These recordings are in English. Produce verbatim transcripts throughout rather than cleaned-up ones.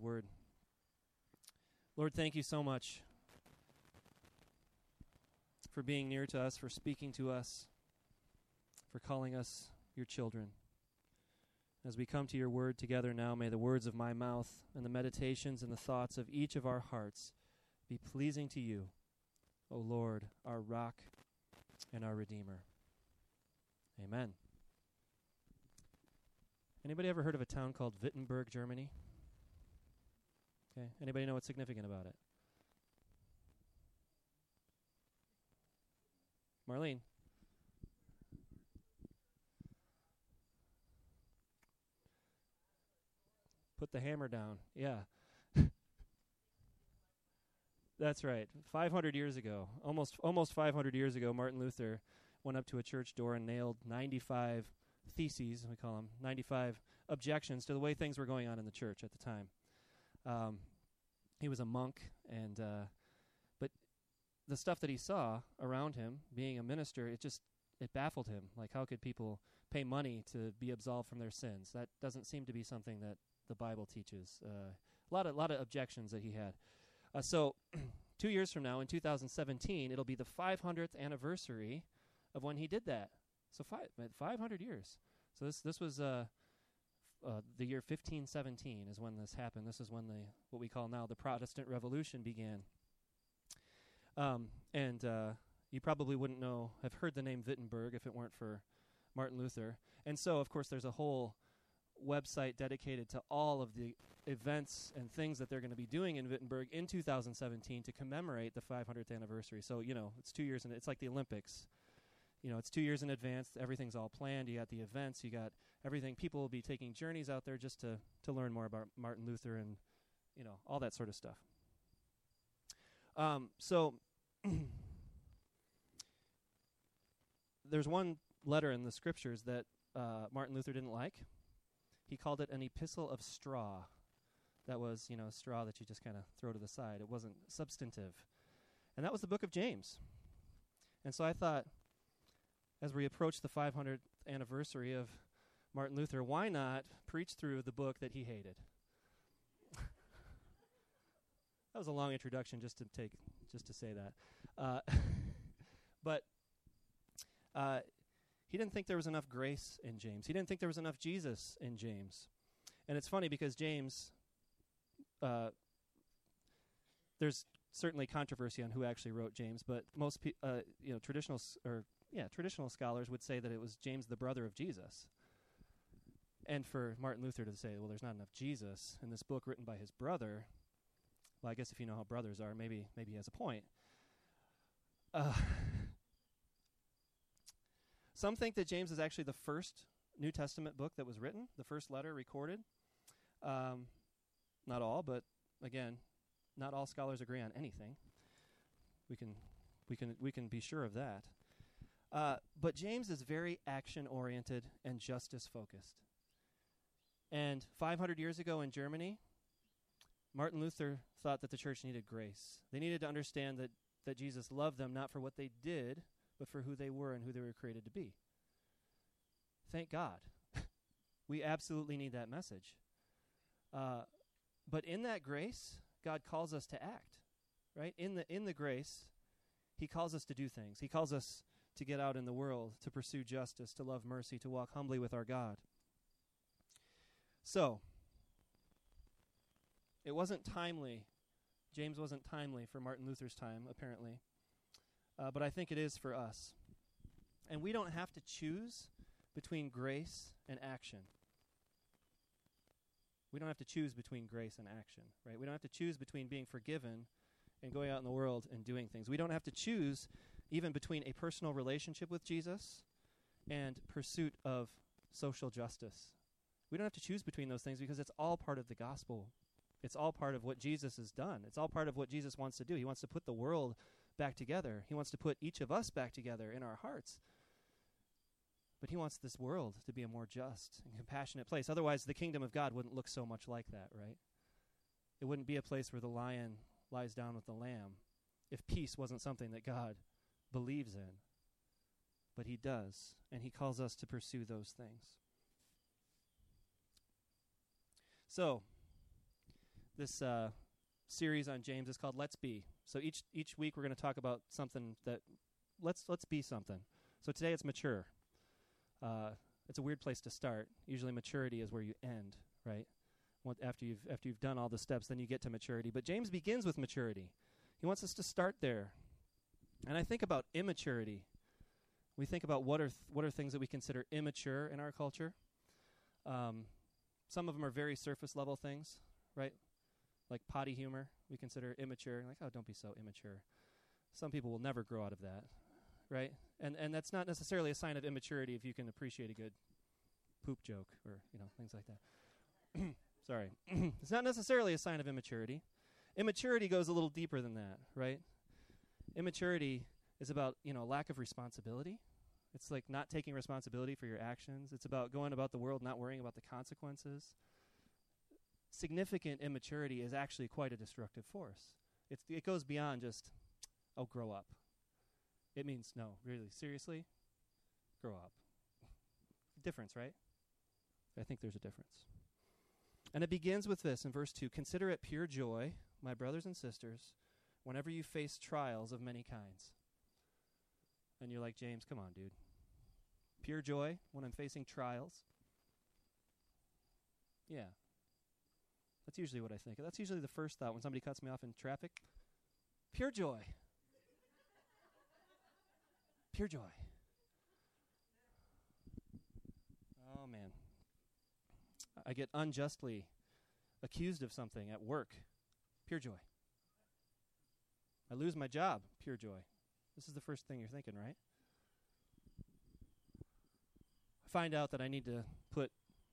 word. Lord, thank you so much for being near to us, for speaking to us, for calling us your children. As we come to your word together now, may the words of my mouth and the meditations and the thoughts of each of our hearts be pleasing to you, O Lord, our rock and our Redeemer. Amen. Anybody ever heard of a town called Wittenberg, Germany? Okay. Anybody know what's significant about it? Marlene? Put the hammer down. Yeah. That's right. five hundred years ago, almost almost five hundred years ago, Martin Luther went up to a church door and nailed ninety-five theses, we call them, ninety-five objections to the way things were going on in the church at the time. Um, he was a monk, and uh, but the stuff that he saw around him, being a minister, it just it baffled him. Like, how could people pay money to be absolved from their sins? That doesn't seem to be something that the Bible teaches. Uh, a lot of lot of objections that he had. Uh, so, two years from now, in two thousand seventeen, it'll be the five hundredth anniversary of when he did that. So five five hundred years. So this this was uh, uh, the year fifteen seventeen is when this happened. This is when the what we call now the Protestant Revolution began. Um, and uh, you probably wouldn't know, have heard the name Wittenberg if it weren't for Martin Luther. And so, of course, there's a whole website dedicated to all of the events and things that they're going to be doing in Wittenberg in two thousand seventeen to commemorate the five hundredth anniversary. So, you know, it's two years, and it's like the Olympics. You know, it's two years in advance. Everything's all planned. You got the events. You got everything. People will be taking journeys out there just to, to learn more about Martin Luther and, you know, all that sort of stuff. Um, so there's one letter in the scriptures that uh, Martin Luther didn't like. He called it an epistle of straw. That was, you know, a straw that you just kind of throw to the side. It wasn't substantive. And that was the book of James. And so I thought, as we approach the five hundredth anniversary of Martin Luther, why not preach through the book that he hated? That was a long introduction just to take, just to say that. Uh, but uh, he didn't think there was enough grace in James. He didn't think there was enough Jesus in James. And it's funny because James, uh, there's certainly controversy on who actually wrote James, but most pe- uh, you know, traditional s- or Yeah, traditional scholars would say that it was James, the brother of Jesus. And for Martin Luther to say, well, there's not enough Jesus in this book written by his brother, well, I guess if you know how brothers are, maybe maybe he has a point. Uh, some think that James is actually the first New Testament book that was written, the first letter recorded. Um, not all, but again, not all scholars agree on anything. We can we can we can be sure of that. Uh, but James is very action-oriented and justice-focused. And five hundred years ago in Germany, Martin Luther thought that the church needed grace. They needed to understand that, that Jesus loved them not for what they did, but for who they were and who they were created to be. Thank God. We absolutely need that message. Uh, but in that grace, God calls us to act, right? In the in the grace, he calls us to do things. He calls us to get out in the world, to pursue justice, to love mercy, to walk humbly with our God. So, it wasn't timely. James wasn't timely for Martin Luther's time, apparently. Uh, but I think it is for us. And we don't have to choose between grace and action. We don't have to choose between grace and action, right? We don't have to choose between being forgiven and going out in the world and doing things. We don't have to choose even between a personal relationship with Jesus and pursuit of social justice. We don't have to choose between those things because it's all part of the gospel. It's all part of what Jesus has done. It's all part of what Jesus wants to do. He wants to put the world back together. He wants to put each of us back together in our hearts. But he wants this world to be a more just and compassionate place. Otherwise, the kingdom of God wouldn't look so much like that, right? It wouldn't be a place where the lion lies down with the lamb if peace wasn't something that God believes in. But he does, and he calls us to pursue those things. So, this uh, series on James is called Let's Be. So each each week we're going to talk about something that let's let's be something. So today it's mature. Uh, it's a weird place to start. Usually maturity is where you end, right? What, after you've after you've done all the steps, then you get to maturity. But James begins with maturity. He wants us to start there. And I think about immaturity. We think about what are th- what are things that we consider immature in our culture. Um, some of them are very surface level things, right? Like potty humor, we consider immature. Like, oh, don't be so immature. Some people will never grow out of that, right? And and that's not necessarily a sign of immaturity if you can appreciate a good poop joke or you know things like that. Sorry, it's not necessarily a sign of immaturity. Immaturity goes a little deeper than that, right? Immaturity is about, you know, lack of responsibility. It's like not taking responsibility for your actions. It's about going about the world not worrying about the consequences. Significant immaturity is actually quite a destructive force. It's, it goes beyond just, oh, grow up. It means, no, really, seriously, grow up. Difference, right? I think there's a difference. And it begins with this in verse two. Consider it pure joy, my brothers and sisters, whenever you face trials of many kinds. And you're like, James, come on, dude. Pure joy when I'm facing trials. Yeah. That's usually what I think. That's usually the first thought when somebody cuts me off in traffic. Pure joy. Pure joy. Oh, man. I get unjustly accused of something at work. Pure joy. I lose my job. Pure joy. This is the first thing you're thinking, right? I find out that I need to put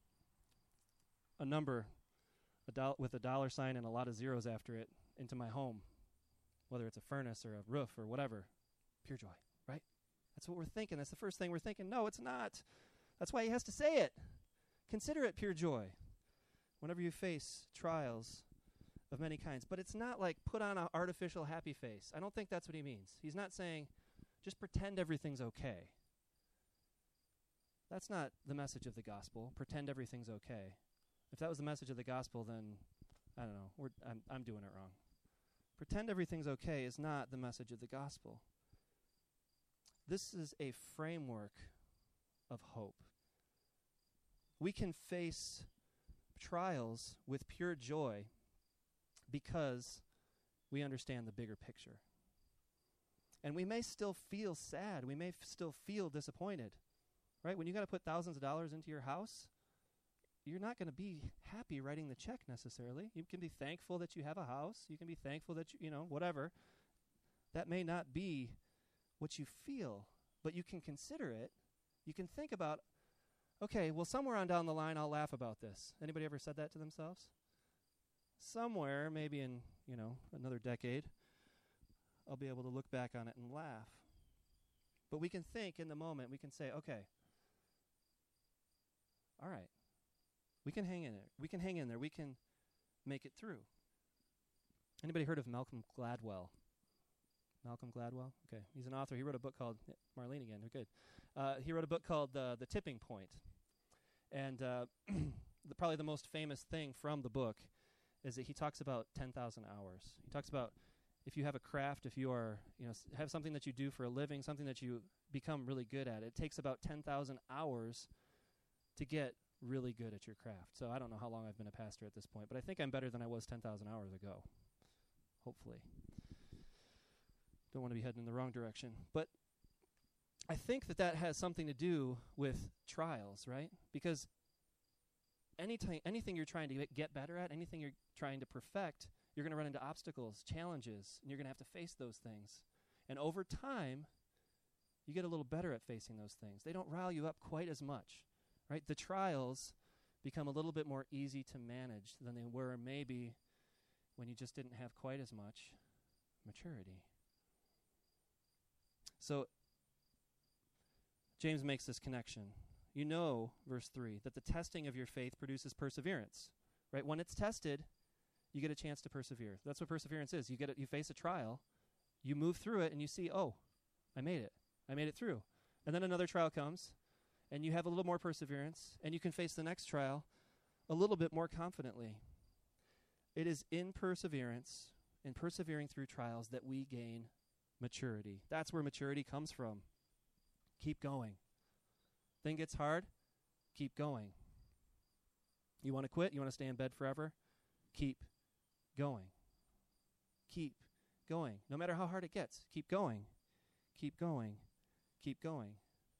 a number a do- with a dollar sign and a lot of zeros after it into my home, whether it's a furnace or a roof or whatever. Pure joy, right? That's what we're thinking. That's the first thing we're thinking. No, it's not. That's why he has to say it. Consider it pure joy whenever you face trials of many kinds. But it's not like put on an artificial happy face. I don't think that's what he means. He's not saying just pretend everything's okay. That's not the message of the gospel. Pretend everything's okay. If that was the message of the gospel, then I don't know. We're, I'm, I'm doing it wrong. Pretend everything's okay is not the message of the gospel. This is a framework of hope. We can face trials with pure joy because we understand the bigger picture. And we may still feel sad. We may f- still feel disappointed. Right? When you got to put thousands of dollars into your house, you're not going to be happy writing the check necessarily. You can be thankful that you have a house. You can be thankful that you, you know, whatever. That may not be what you feel, but you can consider it. You can think about, okay, well, somewhere on down the line, I'll laugh about this. Anybody ever said that to themselves? Somewhere, maybe in, you know, another decade, I'll be able to look back on it and laugh. But we can think in the moment, we can say, okay, all right, we can hang in there. We can hang in there. We can make it through. Anybody heard of Malcolm Gladwell? Malcolm Gladwell? Okay, he's an author. He wrote a book called, yeah, Marlene again, oh, good. Uh, he wrote a book called uh, The Tipping Point. And uh, the, probably the most famous thing from the book is that he talks about ten thousand hours. He talks about if you have a craft, if you are, you know, s- have something that you do for a living, something that you become really good at, it takes about ten thousand hours to get really good at your craft. So I don't know how long I've been a pastor at this point, but I think I'm better than I was ten thousand hours ago, hopefully. Don't want to be heading in the wrong direction. But I think that that has something to do with trials, right? Because anytime, anything you're trying to get better at, anything you're trying to perfect, you're going to run into obstacles, challenges, and you're going to have to face those things. And over time, you get a little better at facing those things. They don't rile you up quite as much, right? The trials become a little bit more easy to manage than they were maybe when you just didn't have quite as much maturity. So James makes this connection. You know, verse three, that the testing of your faith produces perseverance, right? When it's tested, you get a chance to persevere. That's what perseverance is. You get it, you face a trial, you move through it, and you see, oh, I made it. I made it through. And then another trial comes, and you have a little more perseverance, and you can face the next trial a little bit more confidently. It is in perseverance, in persevering through trials, that we gain maturity. That's where maturity comes from. Keep going. Thing gets hard, keep going. You want to quit? You want to stay in bed forever? Keep going. Keep going. No matter how hard it gets, keep going. Keep going. Keep going.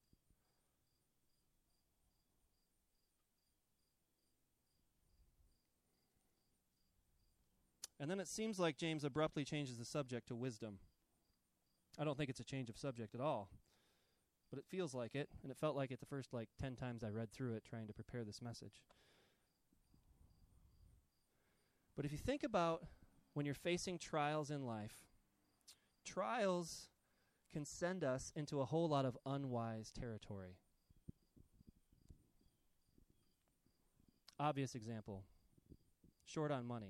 And then it seems like James abruptly changes the subject to wisdom. I don't think it's a change of subject at all, but it feels like it, and it felt like it the first like ten times I read through it trying to prepare this message. But if you think about when you're facing trials in life, trials can send us into a whole lot of unwise territory. Obvious example, short on money.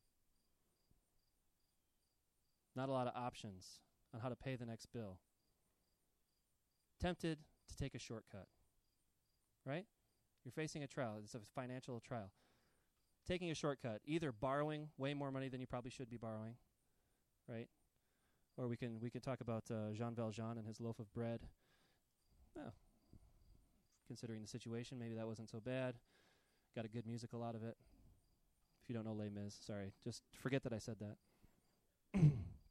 Not a lot of options on how to pay the next bill. Tempted to take a shortcut, right? You're facing a trial. It's a financial trial. Taking a shortcut, either borrowing way more money than you probably should be borrowing, right? Or we can we can talk about uh, Jean Valjean and his loaf of bread. Well, considering the situation, maybe that wasn't so bad. Got a good musical out of it. If you don't know Les Mis, sorry. Just forget that I said that.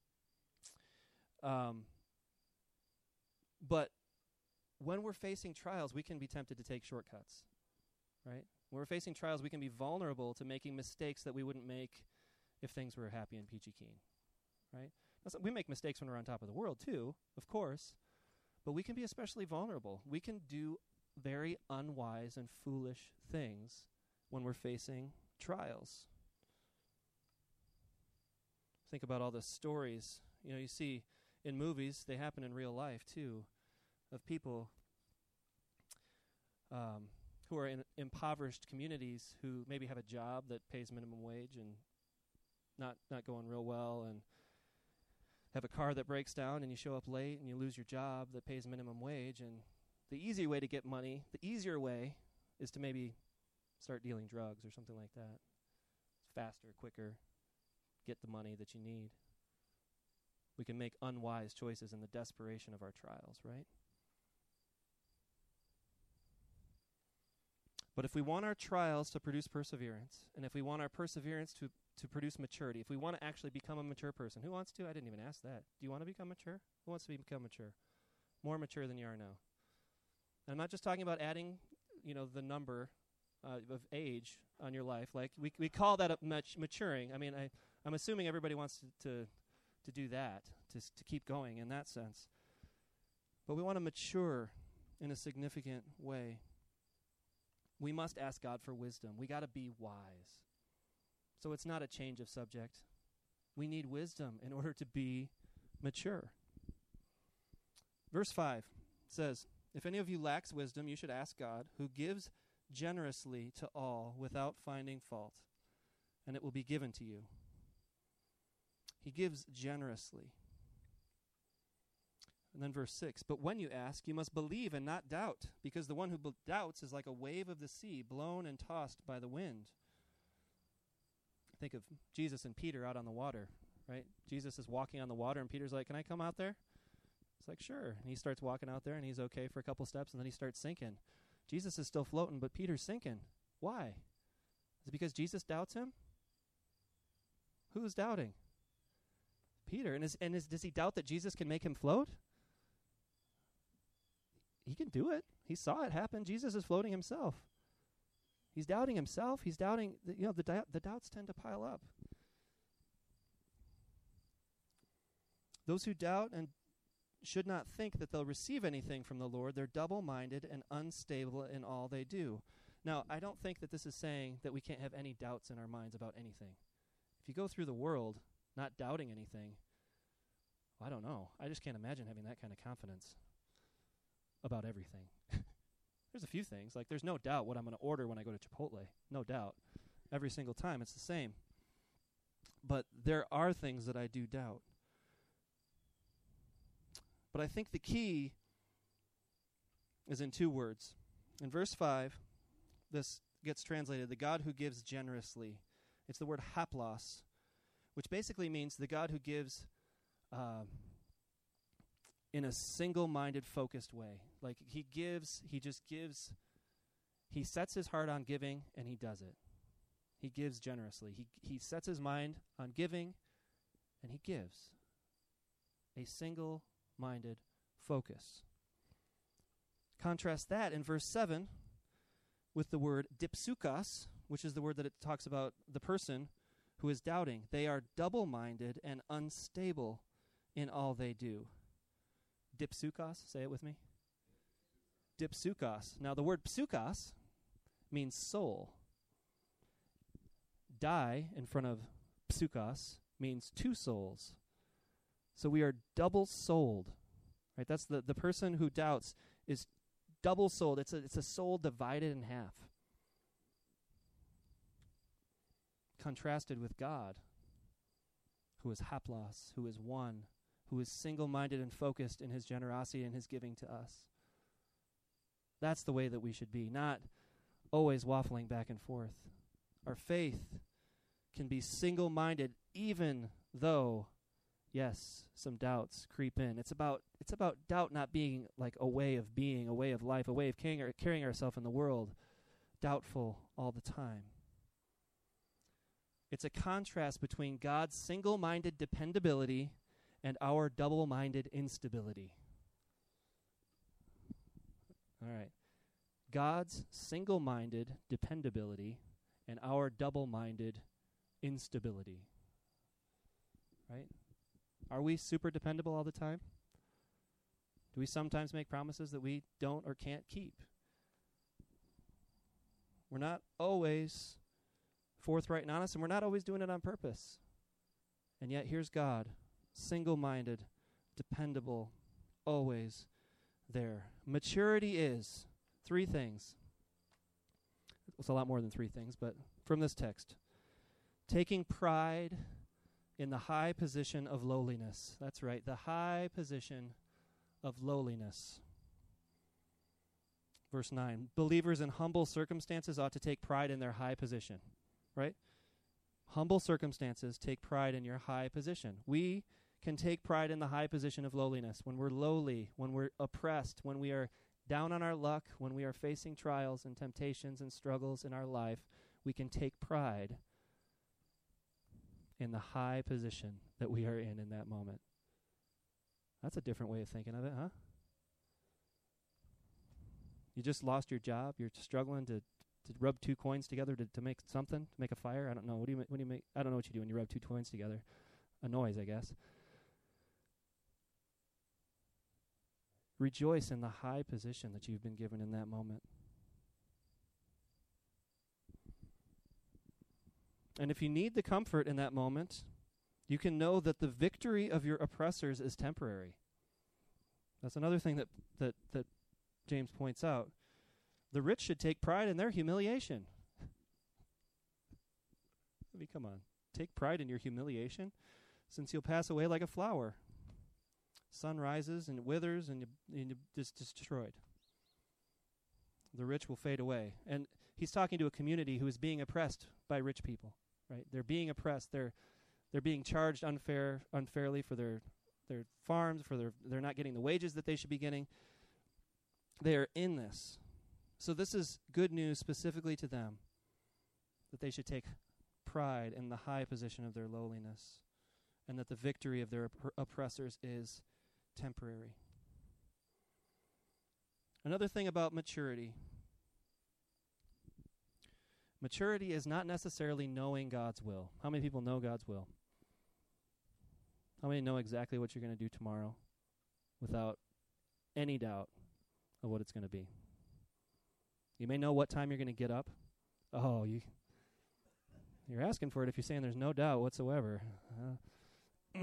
um, but when we're facing trials, we can be tempted to take shortcuts, right? When we're facing trials, we can be vulnerable to making mistakes that we wouldn't make if things were happy and peachy keen, right? Now, so we make mistakes when we're on top of the world too, of course, but we can be especially vulnerable. We can do very unwise and foolish things when we're facing trials. Think about all the stories, you know, you see in movies, they happen in real life too, of people um, who are in impoverished communities who maybe have a job that pays minimum wage and not not going real well, and have a car that breaks down and you show up late and you lose your job that pays minimum wage. And the easy way to get money, the easier way, is to maybe start dealing drugs or something like that. It's faster, quicker, get the money that you need. We can make unwise choices in the desperation of our trials, right? But if we want our trials to produce perseverance, and if we want our perseverance to, to produce maturity, if we want to actually become a mature person, who wants to? I didn't even ask that. Do you want to become mature? Who wants to become mature? More mature than you are now. And I'm not just talking about adding, you know, the number uh, of age on your life. Like, we we call that a mat- maturing. I mean, I, I'm assuming everybody wants to, to, to do that, to, s- to keep going in that sense. But we want to mature in a significant way. We must ask God for wisdom. We got to be wise. So it's not a change of subject. We need wisdom in order to be mature. Verse five says, "If any of you lacks wisdom, you should ask God, who gives generously to all without finding fault, and it will be given to you." He gives generously. And then verse six, "But when you ask, you must believe and not doubt, because the one who b- doubts is like a wave of the sea, blown and tossed by the wind." Think of Jesus and Peter out on the water, right? Jesus is walking on the water, and Peter's like, "Can I come out there?" It's like, "Sure." And he starts walking out there, and he's okay for a couple steps, and then he starts sinking. Jesus is still floating, but Peter's sinking. Why? Is it because Jesus doubts him? Who's doubting? Peter. And, is, and is, does he doubt that Jesus can make him float? He can do it. He saw it happen. Jesus is floating himself. He's doubting himself. He's doubting, the, you know, the, di- the doubts tend to pile up. Those who doubt and should not think that they'll receive anything from the Lord. They're double-minded and unstable in all they do. Now, I don't think that this is saying that we can't have any doubts in our minds about anything. If you go through the world not doubting anything, well, I don't know. I just can't imagine having that kind of confidence about everything. There's a few things. Like, there's no doubt what I'm going to order when I go to Chipotle. No doubt. Every single time it's the same. But there are things that I do doubt. But I think the key is in two words. In verse five, this gets translated, "the God who gives generously." It's the word haplos, which basically means the God who gives uh, in a single-minded, focused way. Like he gives, he just gives, he sets his heart on giving, and he does it. He gives generously. He he sets his mind on giving, and he gives. A single-minded focus. Contrast that in verse seven with the word dipsukas, which is the word that it talks about the person who is doubting. They are double-minded and unstable in all they do. Dipsukas, say it with me. Dipsukas. Now the word psukas means soul. Di in front of psukas means two souls. So we are double-souled. Right? That's the, the person who doubts is double-souled. It's a, it's a soul divided in half. Contrasted with God, who is haplos, who is one, who is single-minded and focused in his generosity and his giving to us. That's the way that we should be, not always waffling back and forth. Our faith can be single-minded even though, yes, some doubts creep in. It's about it's about doubt not being like a way of being, a way of life, a way of carrying, our, carrying ourselves in the world, doubtful all the time. It's a contrast between God's single-minded dependability and our double-minded instability. All right. God's single-minded dependability and our double-minded instability. Right? Are we super dependable all the time? Do we sometimes make promises that we don't or can't keep? We're not always forthright and honest, and we're not always doing it on purpose. And yet here's God, single-minded, dependable, always there. Maturity is three things. It's a lot more than three things, but from this text. Taking pride in the high position of lowliness. That's right, the high position of lowliness. Verse nine, believers in humble circumstances ought to take pride in their high position, right? Humble circumstances take pride in your high position. We can take pride in the high position of lowliness when we're lowly, when we're oppressed, when we are down on our luck, when we are facing trials and temptations and struggles in our life. We can take pride in the high position that we are in in that moment. That's a different way of thinking of it, huh? You just lost your job. You're struggling to, to rub two coins together to, to make something, to make a fire. I don't know. What do you ma- what do you make? I don't know what you do when you rub two coins together. A noise, I guess. Rejoice in the high position that you've been given in that moment. And if you need the comfort in that moment, you can know that the victory of your oppressors is temporary. That's another thing that, that, that James points out. The rich should take pride in their humiliation. I mean, come on. Take pride in your humiliation, since you'll pass away like a flower. Sun rises and it withers and, you, and you're just destroyed. The rich will fade away. And he's talking to a community who is being oppressed by rich people. Right? They're being oppressed. They're they're being charged unfair unfairly for their their farms, for their they're not getting the wages that they should be getting. They are in this. So this is good news specifically to them, that they should take pride in the high position of their lowliness, and that the victory of their opp- oppressors is temporary. Another thing about maturity. Maturity is not necessarily knowing God's will. How many people know God's will? How many know exactly what you're going to do tomorrow without any doubt of what it's going to be? You may know what time you're going to get up. Oh, you, you're asking for it if you're saying there's no doubt whatsoever. Uh,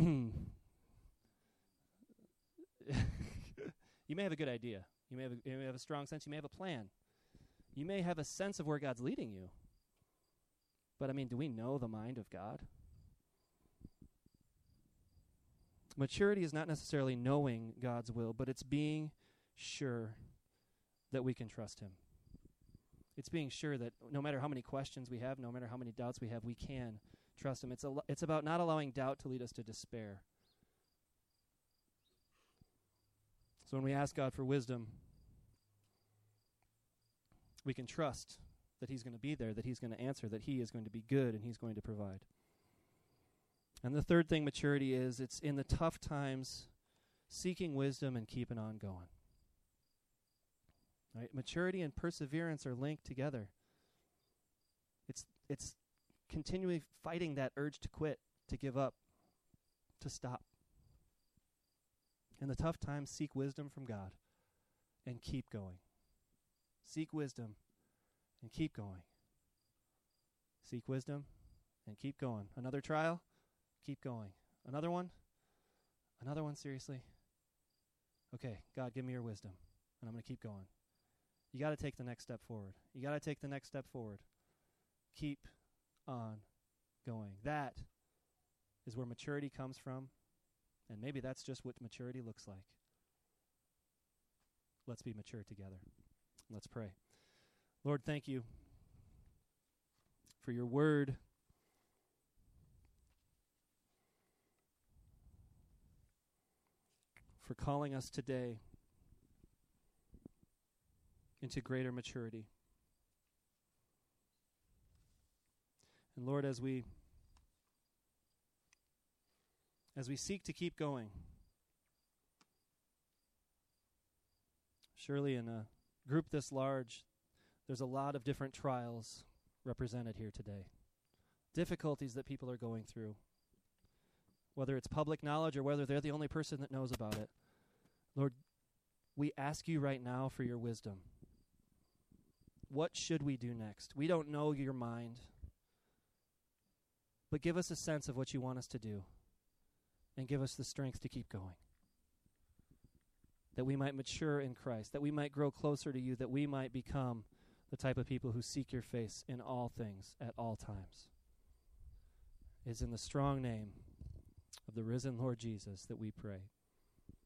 you may have a good idea. You may have a, you may have a strong sense. You may have a plan. You may have a sense of where God's leading you. But, I mean, do we know the mind of God? Maturity is not necessarily knowing God's will, but it's being sure that we can trust him. It's being sure that no matter how many questions we have, no matter how many doubts we have, we can trust him. It's a, it's about not allowing doubt to lead us to despair. So when we ask God for wisdom, we can trust that he's going to be there, that he's going to answer, that he is going to be good, and he's going to provide. And the third thing maturity is, it's in the tough times, seeking wisdom and keeping on going. Right? Maturity and perseverance are linked together. It's it's continually fighting that urge to quit, to give up, to stop. In the tough times, seek wisdom from God and keep going. Seek wisdom and keep going. Seek wisdom and keep going. Another trial? Keep going. Another one? Another one, seriously? Okay, God, give me your wisdom, and I'm going to keep going. You got to take the next step forward. You got to take the next step forward. Keep on going. That is where maturity comes from, and maybe that's just what maturity looks like. Let's be mature together. Let's pray. Lord, thank you for your word. For calling us today into greater maturity. And Lord, as we as we seek to keep going, surely in a group this large, there's a lot of different trials represented here today. Difficulties that people are going through. Whether it's public knowledge or whether they're the only person that knows about it. Lord, we ask you right now for your wisdom. What should we do next? We don't know your mind, but give us a sense of what you want us to do and give us the strength to keep going. That we might mature in Christ, that we might grow closer to you, that we might become the type of people who seek your face in all things at all times. It's in the strong name of the risen Lord Jesus that we pray.